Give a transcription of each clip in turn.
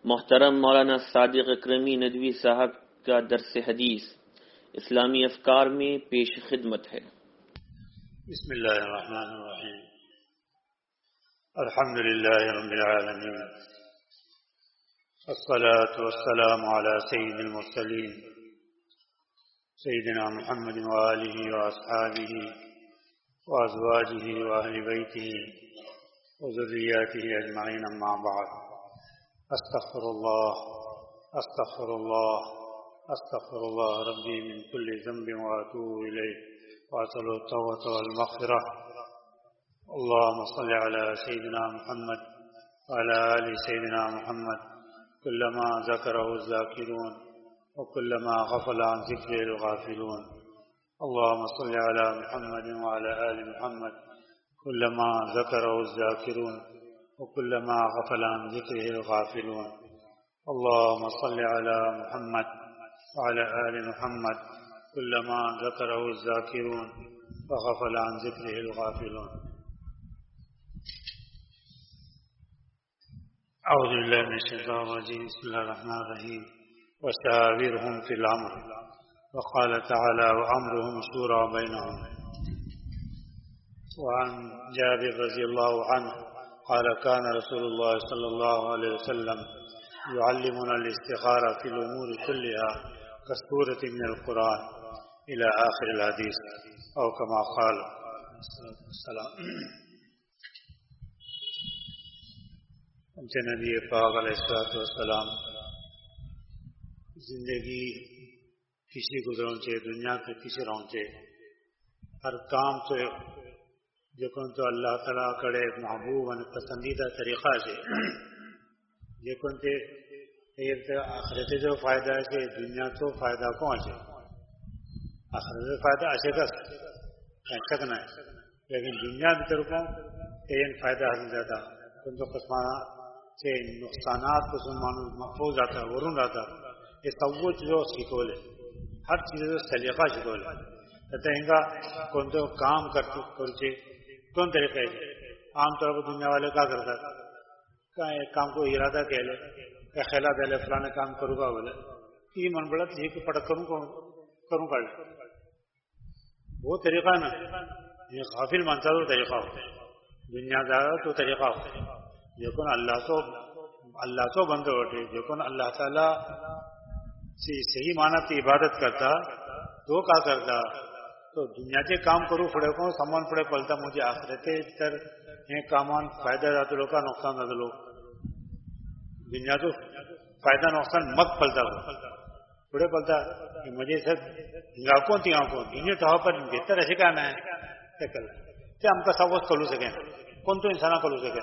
محترم مولانا صادق اکرمی ندوی صاحب کا درس حدیث اسلامی افکار میں پیش خدمت ہے۔ بسم اللہ الرحمن الرحیم، الحمد للہ رب العالمین، الصلاة والسلام علی سید المرسلین سیدنا محمد وآلہ واصحابہ وازواجہ واہل بیتہ وذریاتہ اجمعین، اما بعد، استغفر اللہ استغفر اللہ استغفر اللہ ربی من کل ذنب واتوب الیہ واسأل التوبة والمغفرة۔ اللهم صل على سيدنا محمد وعلى آل سيدنا محمد كلما ذكره الذاكرون وكلما غفل عن ذكره الغافلون۔ اللهم صل على محمد وعلى آل محمد كلما ذكره الذاكرون وكلما غفل عن ذكره الغافلون۔ اللهم صل على محمد وعلى آل محمد كلما ذكره الذاكرون وغفل عن ذكره الغافلون۔ اعوذ باللہ من الشیطان الرجیم، بسم اللہ الرحمن الرحیم، وشاورهم في الامر، وقال تعالى وامرهم شورى بينهم۔ وعن جابر رضی اللہ عنہ قال كان رسول الله صلی اللہ علیہ وسلم يعلمنا الاستخارة في الامور كلها كسورة من القرآن الى آخر الحدیث، او كما قال السلام۔ ہمچے نبی پاک علیہ السلام زندگی کسی گزرونچے دنیا کے کسی رونچے ہر کام تو جکن تو اللہ تعالیٰ کڑے محبوب و پسندیدہ طریقہ سے جکن تے آخرت جو فائدہ ہے کہ دنیا تو فائدہ کون ہے، آخرت فائدہ اچھے کا سکنا ہے، لیکن دنیا بھی ترکوں تین فائدہ حاصل جاتا کن تو قسمانہ سے نقصانات کو سنمانو محفوظ آتا ورن آتا، یہ سب جو سیکھول ہے، ہر چیز سلیقہ سیکھول ہے، کہتے ہیں گا کون تو کام کرتے کون طریقے سے عام طور پر دنیا والے کیا کرتا ہے، ایک کام کو ارادہ کہہ لے کہ خیال دے لے فلانا کام کروں گا بولے یہ من بڑا یہ کہ پڑھ کروں کر لے، وہ طریقہ نا یہ غافل مانتا تو طریقہ ہوتا ہے، دنیا دار تو طریقہ ہوتا ہے، لیکن اللہ تو بندے ہوتے لیکن اللہ تعالیٰ سے صحیح معنی کی عبادت کرتا تو کیا کرتا تو دنیا کے کام کروں پڑے کو سامان پڑے پلتا مجھے آخرتے تر یہ کامان فائدہ جاتے لوگ کا نقصان جاتے لوگ دنیا تو فائدہ نقصان مت پلتا پڑے پلتا مجھے سب ہنگاکوں تھی آنکھوں دنیا تو پر بہتر ایسے کہنا ہے کیا ہم کا سب کلو سکیں کون تو انسانہ کلو سکیں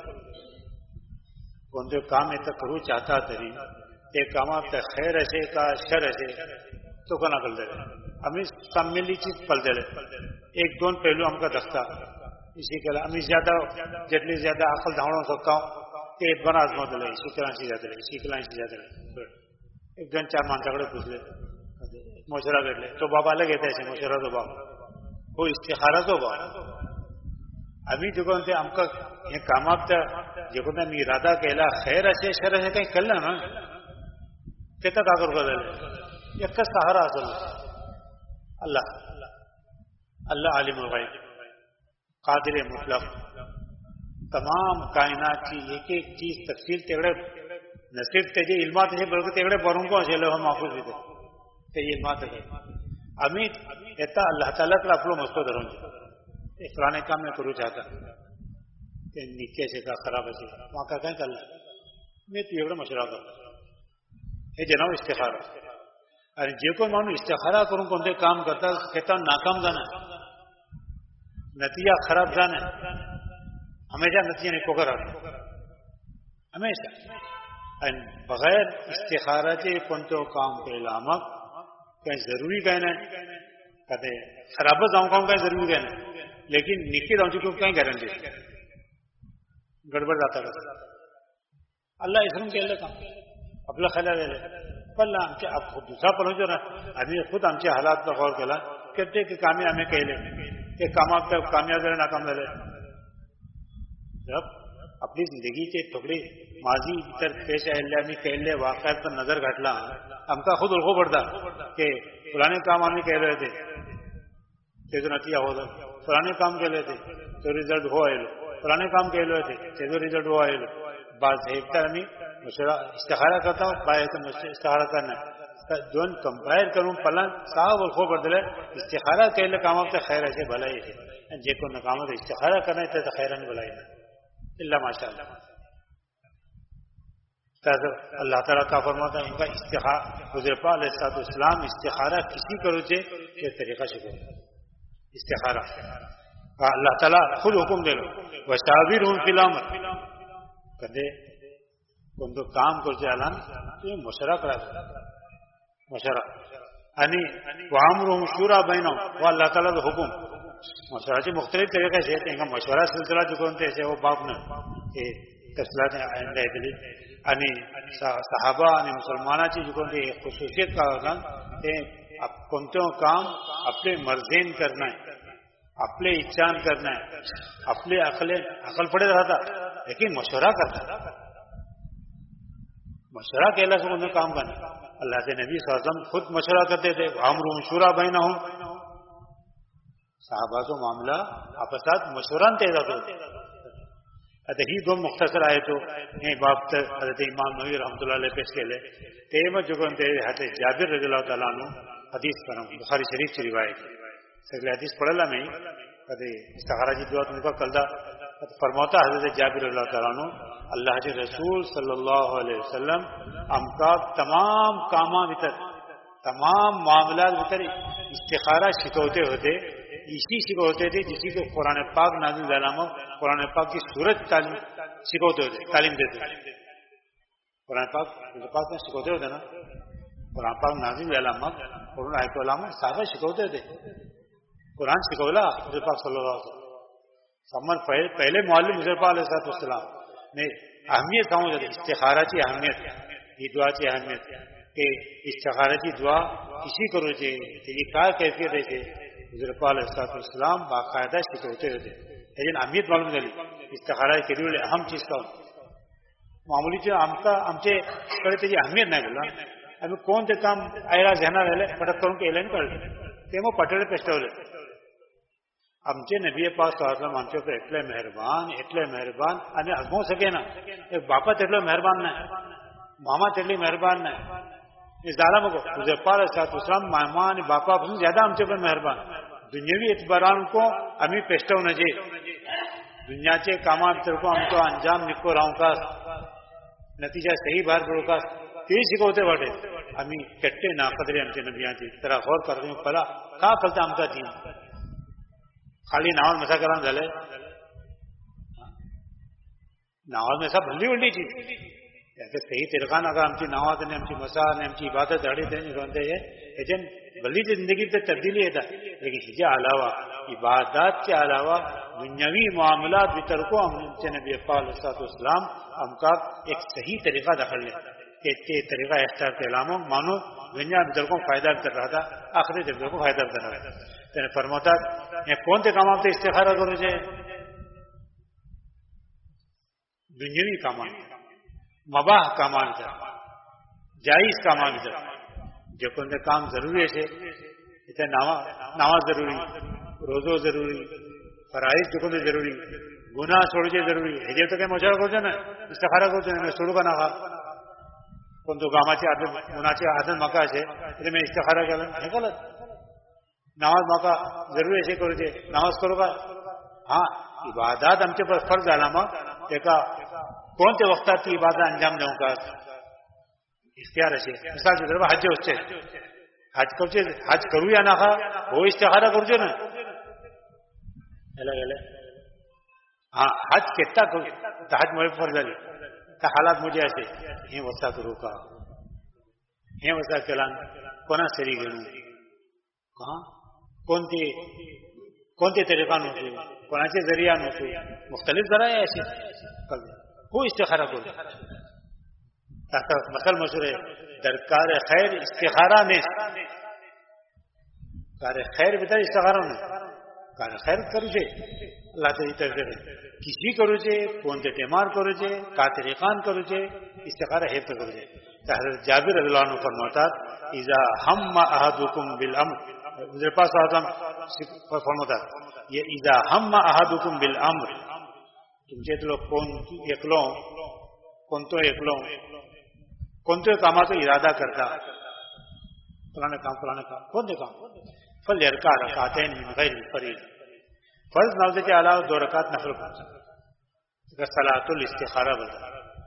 کون تو کام ایسا کرو چاہتا تری ایک کام آپ خیر ایسے کا شر ایسے تو کنا کر دے رہے ہمیں سب ملی چیز پل دے رہے ایک دون پہلو ہم کا دستا اسی کے ہمیں زیادہ جتنی زیادہ عقل دھاڑوں سکتا ہوں کہ ایک بنا آزما دے اسی طرح سے زیادہ رہے اسی طرح سے زیادہ رہے ایک دن چار مان تکڑے پوچھ لے مشورہ کر لے تو بابا الگ ہے ایسے مشورہ تو بابا وہ استخارہ تو بابا ابھی جو کہتے ہم کا یہ کام آپ جو کہتے ہیں ارادہ کہلا خیر ایسے شر ایسے کہیں کر لینا کہتا کا کر دے ایک کا سہارا اصل اللہ عالم الغیب قادر مطلق تمام کائنات کی ایک ایک چیز تفصیل تیگڑے نہ صرف تیجے علمات ہے بلکہ تیگڑے بروں کو چلے ہم محفوظ بھی تھے تیجے علمات ہے امید ایتا اللہ تعالیٰ کا اپلو مستو دروں گے فلانے کام میں کرو چاہتا کہ نکے سے کا خراب ہے وہاں کا کہیں کر لیں میں تو یہ مشورہ کرتا یہ جناب استخارہ ارے جو کوئی مانو استخارہ کروں کون سے کام کرتا کہتا ہوں ناکام جانا نتیجہ خراب جانا ہمیشہ نتیجہ نہیں پکڑ آتا ہمیشہ بغیر استخارہ کے کون تو کام کے علامت کہیں ضروری کہنا ہے کہتے خراب جاؤں کام کہیں ضروری کہنا ہے لیکن نکے جاؤں چکے کہیں گارنٹی گڑبڑ جاتا ہے اللہ اسلام کے اللہ کام اپنا خیال لے لے پل آپ خود دوسرا پل ہو جو نا آدمی خود ہم سے حالات پر غور کلا کہتے کہ کامیاب ہمیں کہہ لے کہ کامیاب کامیاب رہے ناکام رہے جب اپنی زندگی کے ٹکڑے माझी इतर पेश आयिल्ल्या आमी केल्ले वाक्यात पण नजर घातला आमकां खूद वळखू पडटा की फलाणे काम आमी केले होते तेजो नतीजा हो जालो, फलाणे काम केले होते तो रिजल्ट हो आयलो, फलाणे काम केले होते तेजो रिजल्ट हो आयलो. बाज हे तर आमी इस्तिखारा करता बायचा इस्तिखारा करना दोन कंपेयर करून पलन साफ वळखू पडटले इस्तिखारा केल्ले कामाक खैर अशें भलाई अशें आनी जे कोण कामाक इस्तिखारा करना तें खैर आनी भलाई ना इल्ला माशाअल्लाह. अल्लाह ताला का फरमाता है इनका इस्तिखारा हुज़ूर पाक अलैहिस्सलाम इस्तिखारा किसी करो जे ये तरीका शिखो इस्तिखारा अल्लाह ताला खुद हुक्म दे लो वशाविरहुम फिल अम्र कदे कोणतो काम करचे आलान ते मशवरा करायचा मशवरा आणि वामरुहुम शुरा बैनहुम वो अल्लाह ताला का हुक्म मशवराचे मुख्तलिफ तरीके से तेंका मशवरा सिलसिला जो कोणते असे वो बाप न हे कसला आयंदा येतली आणि सहाबा आणि मुसलमानाची जी कोणती खुसूसियत का होता ते कोणतं काम आपले मर्जीन करणं आपले इच्छान करणं आपले अकल पडे राहतात लेकिन मशवरा करतात मशवरा केला से कोणतं काम करना अल्लाह के नबी सल्लल्लाहु अलैहि वसल्लम खुद मशवरा करते थे अमरुहुम शुरा बैनहुम सहाबाचा मामला आपसात मशवरान ते जातो. आता ही दोन मुख्तसर आहे तो हे बाब तर हजरत इमाम नववी रहमतुल्लाह अलैह पेश केले ते मग जो कोणते हजरत जाबिर रदियल्लाहु ताला अन्हु हदीस पर बुखारी शरीफ ची रिवायत सगळे हदीस पढ़ला मैं कदे इस्तिखाराची दुआ तुमका कलदा फरमाता हजरत जाबिर रदियल्लाहु ताला अन्हु अल्लाह के रसूल सल्लल्लाहु अलैहि वसल्लम आमका तमाम कामा भीतर तमाम मामला भीतर इस्तिखारा शिकवते होते इसी शिकवते थे जिसी को कुरान पाक नाज़िल झाला मग कुरान पाक की सूरत तालीम शिकवते होते तालीम देते कुरान पाक में शिकवते होते ना कुरान पाक नाज़िल झाला मग कुरान ऐकवला मग साधा शिकवते होते कुरान शिकवला हुजूर पाक सल्लल्लाहु अलैहि वसल्लम पहले मुअल्लिम हुजूर पाक अलैहिस्सलाम ने अहमियत समझ इस्तिखाराची अहमियत ही दुआची अहमियत के इस्तिखाराची दुआ किसी करो जे त्याची काय कैफियत आहे हुजूर पाक अलैहिस्सलाम बाकायदा शिकवते होते लेकिन अहमियत मालूम झाली इस्तिखारा केली अहम चीज का मामुलीचे आमच्याकडे त्याची अहमियत नाही बोला आम्ही कोणते काम आयला घेणार आले पटक करून केलं कळलं ते मग पटले पेस्टवले आमचे नबी पाक सल्लल्लाहु आमचे पर एटले मेहरबान आणि हजमो सके ना एक बापा तेटलो मेहरबान नाही मामा तेटली मेहरबान नाही झाला मग हुजूर पाक अलैहिस्सलाम मामा आणि बापापासून ज्यादा आमचे पर मेहरबान दुनियावी एतबारान को आम्ही पेस्टवून जे दुनियाचे कामा भितर को आमचो अंजाम निको रावकास नतीजा सही बाहेर पडोवकास ते शिकवते वाटे आम्ही केट्टे ना कदरे आमचे नबियाची तर गौर करते पला का कळता आमका ती खाली नावात मसा करा झाले नावात मसा भल्ली उलटी चीज सही तिरकान अगर आमची नावात आणि आमची मसा आणि आमची इबादत हाडी कोणते हे भली जिंदगी ते तब्दीली येतात लेकिन हिच्या अलावा इबादत के अलावा दुनियावी मामलात भीतर को हमने नबी पाक अलैहिस्सलाम हमका एक सही तरीका दखल के तरीका इख्तियार केलामो मानो दुनिया भीतर को फायदा कर रहा था आखिरी जगह को फायदा कर रहा था तेने फरमाता ये कौन ते काम आपसे इस्तिखारा करो जे दुनियावी कामान मबाह कामान जायज कामान जो कोणते काम जरूरी आहे इथे नावा जरूरी रोजो जरूरी फराईज जो कोणते जरूरी गुन्हा सोडचे जरूरी हे जे तर काही मशारा करतो ना इस्तिखारा करतो ना सोडू का नका कोणतो कामाची आदत गुन्हाची आदत म्हाका असे तरी मी इस्तिखारा केला हे गलत नमाज म्हाका जरूरी असे करूचे नमाज करू का हा इबादत आमचे पर फर्ज झाला मग तेका कोणते वक्तात ती इबादत अंजाम देऊ का इख्तियार असे मिसाल के तरफ हज होते हज करचे हज करूया नाका हो इस्तिखारा करचो ना गेले हा हज केत्ता करू हज मुळे फर्ज झाली त्या हालात मुझे असे हे वसा करू का हे वसा केला कोणा सरी घेऊ हा कोणते तरीका नव्हते कोणाचे जरिया नव्हते मुख्तलिफ जरा आहे असे हो इस्तिखारा करू मसल मशहूर है दरकार खैर इस्तिखारा ने कार खैर भीतर इस्तिखारा ने कार खैर करू छे اللہ تعالی طرف کسی کرو چے کون تے تیمار کرو چے کا طریقان کرو چے استخارہ ہے تو کرو چے. حضرت جابر رضی اللہ عنہ فرماتا اذا هم احدكم بالامر میرے پاس آدم فرماتا یہ اذا هم احدكم بالامر تم چے تو کون ایکلو کون تو کام تو ارادہ کرتا فلانے کام کون دے کام فلیرکع رکعتین من غیر الفریض فرض نماز کے علاوہ 2 رکعت نفل پڑھنا. صلاۃ الاستخارہ بولتا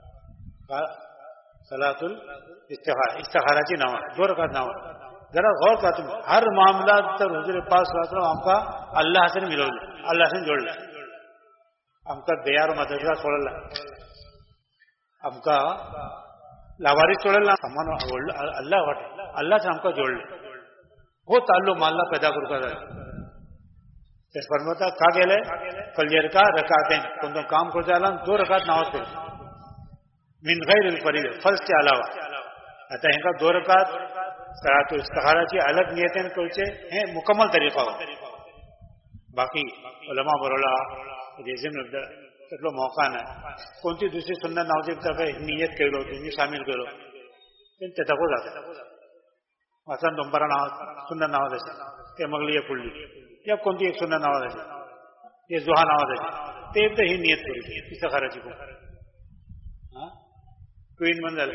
صلاۃ الاستخارہ کی نماز 2 رکعت نماز. ذرا غور کر تم ہر معاملہ تر حضور پاک صلی اللہ علیہ وسلم ہم کا اللہ سے ملو اللہ سے جوڑ لے ہم کا دیار مدرسہ چھوڑ لا ہم کا لاوارث چھوڑ لا اللہ سے ہم کا جوڑ لے وہ تعلق اللہ پیدا کر فرماتا کا گے فلیرکع رکعتین کون تو کام کرتے اللہ 2 رکعت نماز پڑھ من غیر الفریض فرض کے علاوہ اتا ان کا 2 رکعت صلاۃ الاستخارہ کی الگ نیتیں کرتے ہیں مکمل طریقہ ہو. باقی علماء برولا جیسے تو موقع نہ کون سی دوسری سنت نماز کی طرف نیت کرو دنیا شامل کرو تک ہو جاتا ہے. مثلا دوپہر نماز سنت نماز ہے کہ مغلیہ پڑھ لی یا کون سی ایک سنت نماز ہے یہ ضحیٰ نماز ہے تو ایک تو ہی نیت کری استخارہ جی کو کوئی منزل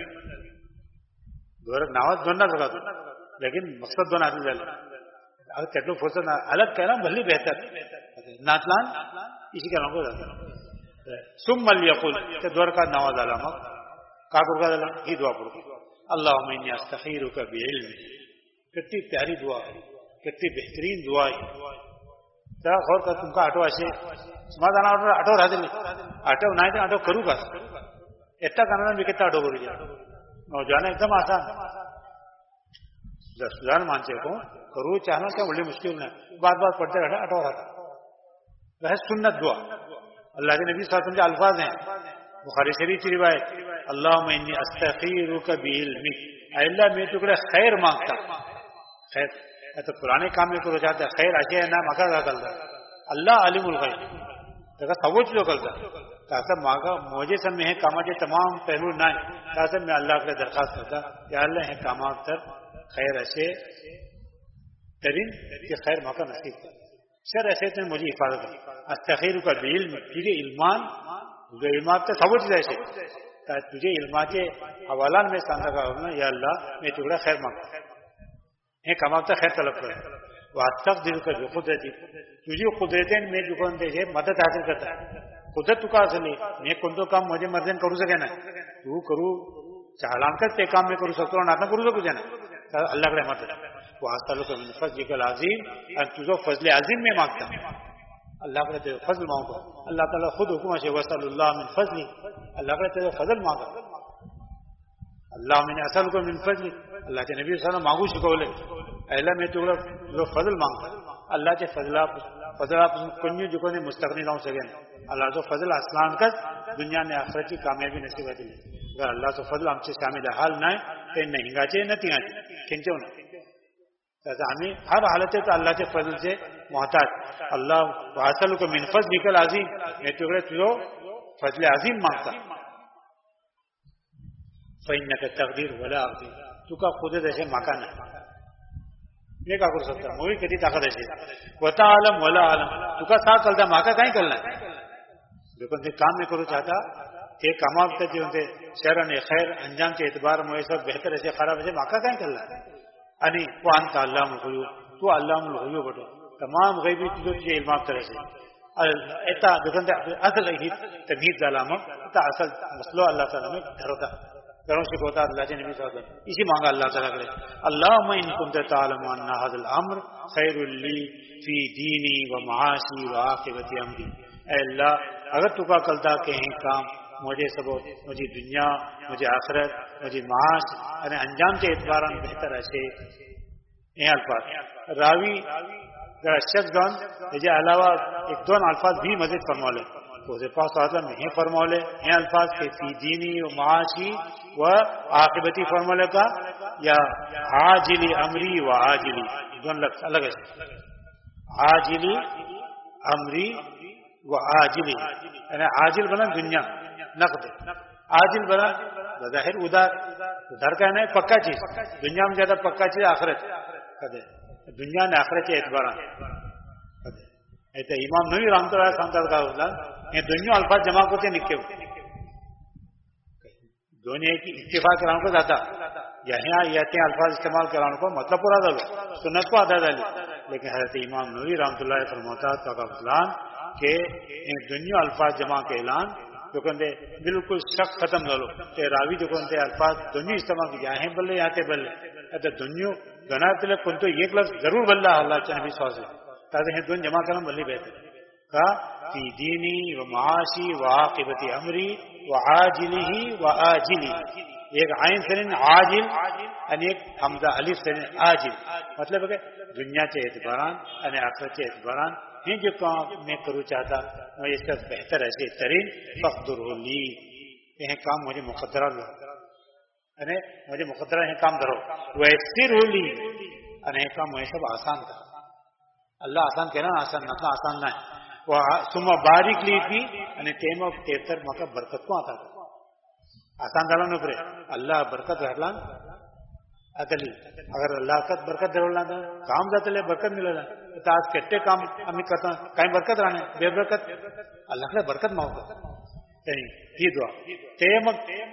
نماز دونوں لگا دو لیکن مقصد دونوں حاصل جائے اگر کتنے فرصت الگ کہنا بھلی بہتر ناتلان اسی کا نام کو جاتا ثم لیقول کہ 2 رکعت نماز علامہ کا پڑھا دلا یہ دعا پڑھو اللہم انی استخیرک بعلم. کتنی پیاری دعا ہے کتنی بہترین دعا ہے. ذرا غور کر تم کا آٹو ایسے سمادھان آٹو رہ دیں آٹو نہ آٹو کروں گا اتنا کرنا بھی کتنا آٹو کرو جائے نوجوان ایک دم آسان دستان مانچے کو کرو چاہنا کیا بڑی مشکل نہیں بات پڑھتے رہتا آٹو رہتا وہ سنت دعا اللہ کے نبی صلی اللہ علیہ وسلم کے الفاظ ہیں بخاری شریف کی روایت اللہم انی استخیرک بعلمک اے اللہ میں تو خیر مانگتا خیر تو پرانے کام میں کرو چاہتا خیر اچھے نہ مکا کرتا اللہ علیم الغیب تو سوچ جو کرتا تاکہ ماگا مجھے سب میں کامات کے تمام پہلو نہ تاکہ میں اللہ کے درخواست کرتا یا اللہ ہے کامات تر خیر ایسے ترین کہ خیر موقع نصیب کر شر ایسے تو مجھے حفاظت کر استخیرک بعلم تجھے علمان علمات تو سوچ جیسے تجھے علمات کے حوالان میں سامنا کرنا یا اللہ میں تجھے خیر مانگتا ہے کامات خیر طلب کرے وَأَسْتَقْدِرُ کر جو قدرتی تجھے قدرتیں میں جو کون دے مدد حاصل کرتا ہے قدرت تو کا اصل ہے میں کون تو کام مجھے مردن کرو سکے نا تو کرو چالان کرتے کام میں کرو سکتا ہوں نہ کرو سکو جانا اللہ کا رحمت ہے وَأَسْأَلُكَ مِنْ فَضْلِكَ الْعَظِيمِ اور تجھے فضل عظیم میں مانگتا ہوں اللہ کا فضل مانگو اللہ تعالیٰ خود حکم ہے وَأَسْأَلُ اللَّهَ مِنْ فَضْلِهِ اللہ کا فضل مانگا اللہ میں اسألُكَ مِنْ فَضْلِكَ اللہ کے نبی صلی اللہ علیہ وسلم مانگو شکولے اللہ میں تو فضل مانگتا اللہ کے فضل آپ کنیو جو کونے مستقنی نہ ہو سکے اللہ تو فضل اسلام کر دنیا نے آخرت کی کامیابی نصیب ہے اگر اللہ تو فضل ہم سے شامل حال نہ ہے تو نہیں گا چاہیے نہ تیاں کھینچو نہ ہمیں ہر حالت ہے تو اللہ کے فضل سے محتاج اللہ وَأَسْأَلُكَ مِنْ فَضْلِكَ الْعَظِيمِ میں تو فضل عظیم مانگتا فَإِنَّكَ تَقْدِرُ وَلَا أَقْدِرُ تو کا خود ایسے مکان ہے یہ کیا کر سکتا موی کتی طاقت ایسے وَتَعْلَمْ وَلَا عَلَمْ تو کا ساتھ کلتا ماکا کہیں کرنا ہے لیکن کام میں کرو چاہتا کہ کاماب تک جو شہرن خیر انجام کے اعتبار میں سب بہتر ایسے خراب ایسے ماکا کہیں کرنا ہے انی وانت علام الغیوب تو علام الغیوب بٹو تمام غیبی چیزوں کی علمات طرح سے ایتا اصل تمہید علامہ ایتا اصل مسئلہ اللہ تعالیٰ میں دھروتا گھروں سے ہوتا اللہ کے نبی صلی اللہ علیہ وسلم اسی مانگا اللہ تعالیٰ کرے اللہم ان کنت تعلم ان هذا الامر خیر لی فی دینی و معاشی و عاقبت امری اے اللہ اگر تو کا کلتا کہیں کام مجھے سبب مجھے دنیا مجھے آخرت مجھے معاش یعنی انجام کے اعتبار بہتر ایسے یہ الفاظ راوی شخص گان یہ علاوہ ایک دو الفاظ بھی مزید فرما لے تو پاک صلی اللہ علیہ وسلم یہ فرما لے یہ الفاظ کے فی دینی و معاشی و عاقبتی فرما لے کا یا عاجلی امری و عاجلی دونوں لفظ الگ ہے عاجلی امری وہ عاجلی یعنی عاجل بنا دنیا نقد، عاجل بنا بظاہر ادھر کا ہے پکا چیز، دنیا میں زیادہ پکا چیز آخرت کدے دنیا نے آخرت کے اعتبار ایسے امام نووی رحمۃ اللہ سامتا کا یہ دنیا الفاظ جمع کو نکے دنیا کی اتفاق کرانے کو زیادہ یہاں یہ الفاظ استعمال کرانے کو مطلب پورا ڈالو سنت کو ادا ڈالی، لیکن حضرت امام نووی رحمۃ اللہ فرماتا فلان کہ دنیا الفاظ جمع کے اعلان جو کہتے بالکل شک ختم ڈالو کہ راوی جو کہتے الفاظ دنیا استعمال کیا ہے بلے یہاں سے بلے دنیا گنا پہلے کن تو ایک لفظ ضرور بلّہ اللہ نبی صلی اللہ علیہ وسلم تاکہ دن جمع کرنا بلّی بہتر کا فی دینی و معاشی و عاقبت امری و عاجلی و آجلی، ایک عین سرین عاجل یعنی ایک حمزہ الف سرین عاجل، مطلب ہے کہ دنیا کے اعتباران یعنی آخرت کے اعتباران ہیں جو کام میں کروں چاہتا میں اس سے بہتر ایسے ترین فقدر لی یہ کام مجھے مقدرہ لو یعنی مجھے مقدرہ یہ کام کرو ویسر ہو لی یعنی کام مجھے سب آسان کر اللہ آسان کہنا آسان نہ آسان نہ ہے وہ سم باریک لی تھی یعنی تیم و تیتر مطلب برکت کو آتا تھا آسان دلوں نے پھر اللہ برکت رہلان ادلی اگر اللہ کا برکت درولا کام جاتے لے برکت ملے گا آج کٹے کام ہمیں کرتا کہیں برکت رہنے بے برکت اللہ کے برکت موقع یہ دعا تیم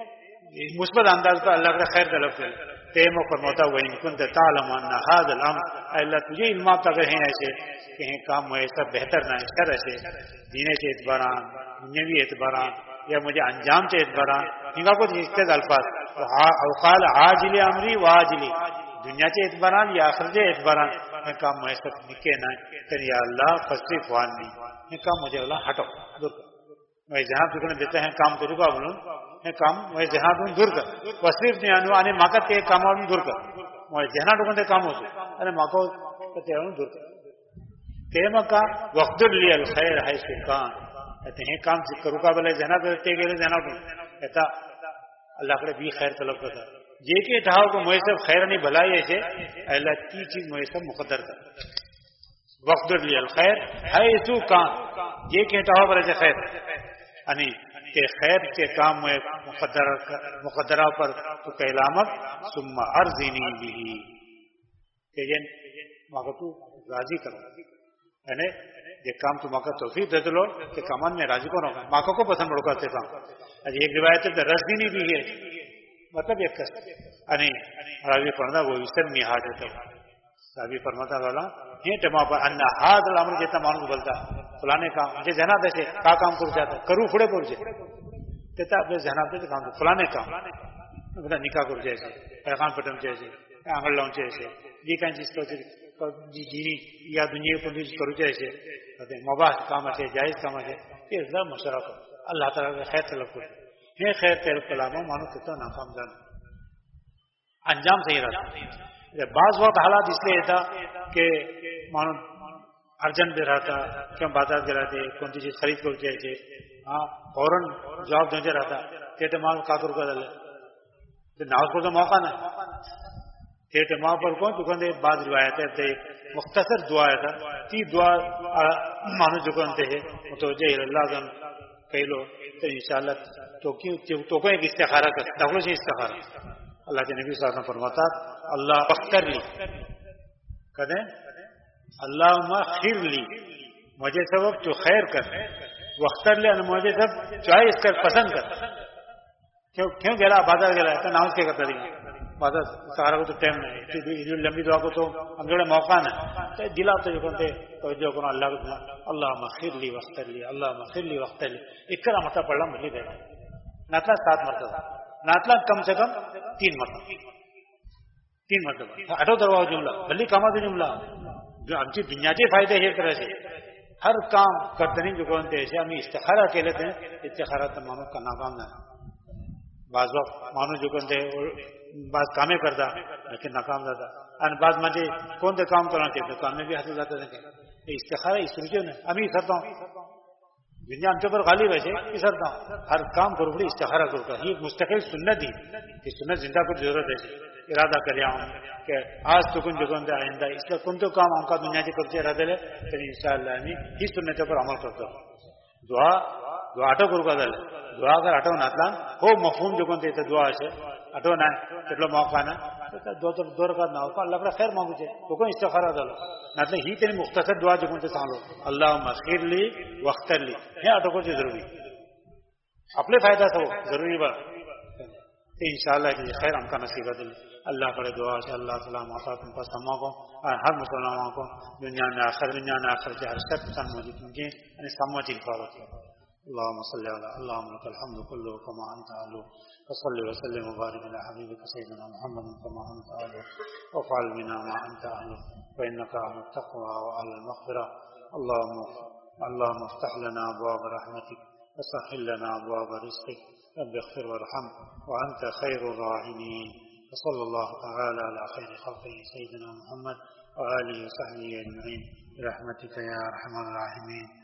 مثبت انداز کا اللہ کا خیر طلب سے تیم و فرماتا ہوا ان کنت تعلم ان هذا الامر اللہ تجھے علمات اگر ہیں ایسے کہ ہیں کام ایسا بہتر نہ کر ایسے دینے کے اعتباران دنیاوی اعتباران یا مجھے انجام کے اعتباران ان کا کچھ استعد الفاظ اوقال عاجل امری و عاجلی دنیا کے اعتباران یا آخرت کے اعتباران یہ کام ایسا نکے نہ کہ یا اللہ فصری خوان نہیں یہ کام مجھے اللہ ہٹو دور کر میں جہاں تکنے دیتے ہیں کام کروں گا بولوں یہ کام میں جہاں تم دور کر وصیف نہیں آنو آنے ماں کا تے کام اور دور کر میں جہاں ٹکنے کام ہو سکے ارے ماں کو دور کر تیمہ کا وقت لی الخیر ہے سکان کہتے ہیں کام کروں کا بلے جہاں تے گئے جہاں کہتا اللہ کے بھی خیر طلب کرتا یہ کہ ٹھاؤ کو مجھے سب خیر نہیں بھلائی ایسے اللہ کی چیز مجھے سب مقدر کر وقت لی الخیر ہے سکان یہ کہ ٹھاؤ بلے خیر یعنی کہ خیر کے کام میں مقدرہ پر تو کہلامت ثم ارزینی بھی کہ یہ ماں تو راضی کرو یعنی یہ کام تو ماں کا توفیق دے دو کہ کامان میں راضی کو نہ ماں کو پسند پڑو کرتے کام ایک روایت ہے رزدینی بھی ہے مطلب ایک یعنی راضی پڑھنا وہ اس طرح نہیں ہاتھ ہے راضی فرماتا والا یہ ٹما پر ان ہاتھ الامر جتنا مانو بولتا فلانے کام مجھے جنا دیتے کا کام کر جاتا کروں پھڑے پڑ جائے دیتا اپنے جنا دیتے کام فلانے کام نکاح کر جیسے پیغام پٹم جیسے آنگل لاؤں جیسے یہ کہیں چیز جینی یا دنیا کو کرو جیسے مباح کام ہے جائز کام ہے یہ سب مشورہ کرو اللہ تعالیٰ کا خیر طلب کرو یہ خیر طلب کلام مانو کتنا ناکام جانا انجام صحیح رہتا بعض وقت حالات اس لیے تھا کہ مانو ارجنٹ دے رہا تھا کیوں بازار دے رہا تھے کون سی چیز خرید کر چاہیے ہاں فوراً جواب دے رہا تھا تیرے ماں کا کر ڈالے ناز کو تو موقع نہ تیرے ماں پر کون تو کہتے بعض روایت ہے مختصر دعا تھا تی دعا مانو جو کہتے ہیں متوجہ اللہ کہہ لو تو انشاءاللہ تو کوئی ایک استخارہ کر دخلوں سے استخارہ اللہ کے نبی صلی اللہ علیہ وسلم فرماتا اللہ اختر لی کہتے اللہم خیر لی مجھے سب تو خیر کر وختر لے مجھے سب چوائس کر پسند کر کیوں گیا بازار گیا تو ناؤز کیا کرتا رہی بازار سہارا کو تو ٹائم نہیں لمبی دعا کو تو ہم جوڑے موقع نہ دلا تو جو کہتے توجہ کرو اللہ کو اللہم خیر لی وختر لی اللہم خیر لی وختر لی اکرا مرتبہ پڑھنا مجھے دے ناتلا 7 مرتبہ ناتلا کم سے کم 3 مرتبہ 8 درواز جملہ بھلی کاما سے جملہ جو ہم سے دنیا کے فائدے ہے طرح سے ہر کام کرتے نہیں جو کہتے ایسے ہم استخارہ کے لیتے ہیں استخارہ تو مانو کا ناکام نہ بعض وقت مانو جو کہتے بعض کامیں کرتا لیکن ناکام رہتا اور بعض مجھے کون سے کام کرنا چاہتے کام میں بھی حاصل جاتا ہے استخارہ اس رجوع میں ابھی کرتا ہوں دنیا ہم کے اوپر غالب ہے کرتا ہوں ہر کام کرو بڑی استخارہ کرتا یہ مستقل سنت ہی کہ سنت زندہ کو ضرورت ہے ارادہ کریا ہوں کہ آج تو کن جو کہتے آئندہ اس کا کن تو کام ہم کا دنیا کے کرتے ارادہ لے تو انشاءاللہ ہی سنت پر عمل کرتا ہوں دعا اٹو کو دل دعا اگر اٹو ناتلان ہو مفہوم جو کون تے دعا ہے اٹو نہ کتلا موقع نہ دو رکعت نہ ہو اللہ پر خیر مانگو چے تو کو استخارہ دل ناتلے ہی تے مختصر دعا جو کون تے سانلو اللهم اغفر لي واغفر لي ہے اٹو کو ضروری اپنے فائدہ تو ضروری بات انشاءاللہ کہ خیر ہم کا نصیب دل اللہ کرے دعا سے اللہ تعالیٰ محتاطم پر سما کو ہر مسلمانوں کو دنیا میں آخر کے ہر سب پسند موجود ان کے سما چیل فارت اللهم صل على اللهم لك الحمد كله كما انت اهله وصل وسلم وبارك على حبيبك سيدنا محمد كما انت اهله وافعل بنا ما انت اهله فانك اهل التقوى واهل المغفرة اللهم افتح لنا ابواب رحمتك وسهل لنا ابواب رزقك رب اغفر وارحم وانت خير الراحمين وصلى الله تعالى على خير خلقه سيدنا محمد وآله وصحبه أجمعين برحمتك يا أرحم الراحمين.